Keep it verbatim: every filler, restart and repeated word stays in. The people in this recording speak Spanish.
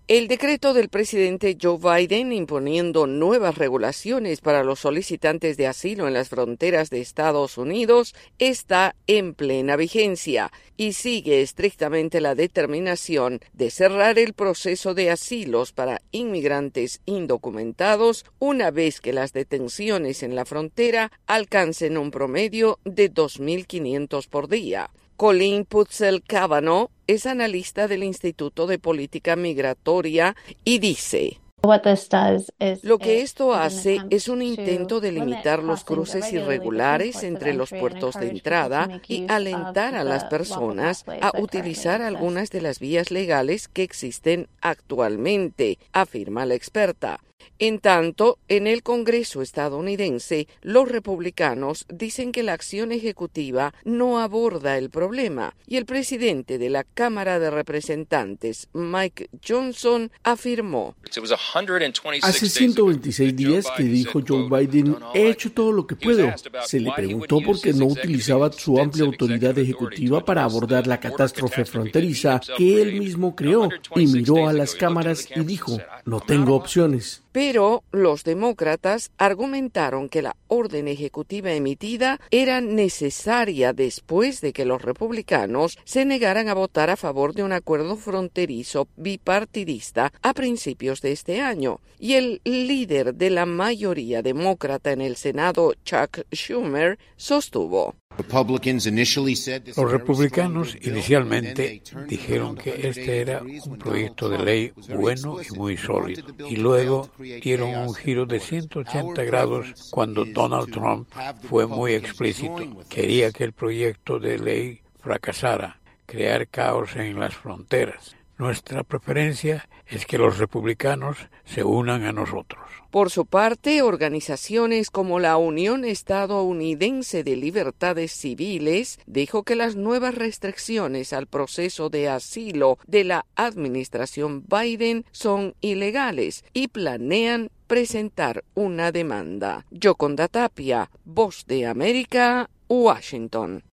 El decreto del presidente Joe Biden imponiendo nuevas regulaciones para los solicitantes de asilo en las fronteras de Estados Unidos está en plena vigencia y sigue estrictamente la determinación de cerrar el proceso de asilos para inmigrantes indocumentados una vez que las detenciones en la frontera alcancen un promedio de dos mil quinientos por día. Colleen Putzel-Cavanaugh es analista del Instituto de Política Migratoria y dice: lo que esto hace es un intento de limitar los cruces irregulares entre los puertos de entrada y alentar a las personas a utilizar algunas de las vías legales que existen actualmente, afirma la experta. En tanto, en el Congreso estadounidense, los republicanos dicen que la acción ejecutiva no aborda el problema y el presidente de la Cámara de Representantes, Mike Johnson, afirmó: hace ciento veintiséis días que dijo Joe Biden, he hecho todo lo que puedo. Se le preguntó por qué no utilizaba su amplia autoridad ejecutiva para abordar la catástrofe fronteriza que él mismo creó y miró a las cámaras y dijo, no tengo opciones. Pero los demócratas argumentaron que la orden ejecutiva emitida era necesaria después de que los republicanos se negaran a votar a favor de un acuerdo fronterizo bipartidista a principios de este año. Y el líder de la mayoría demócrata en el Senado, Chuck Schumer, sostuvo: los republicanos inicialmente dijeron que este era un proyecto de ley bueno y muy sólido, y luego dieron un giro de ciento ochenta grados cuando Donald Trump fue muy explícito. Quería que el proyecto de ley fracasara, crear caos en las fronteras. Nuestra preferencia es que los republicanos se unan a nosotros. Por su parte, organizaciones como la Unión Estadounidense de Libertades Civiles dijo que las nuevas restricciones al proceso de asilo de la administración Biden son ilegales y planean presentar una demanda. Yoconda Tapia, Voz de América, Washington.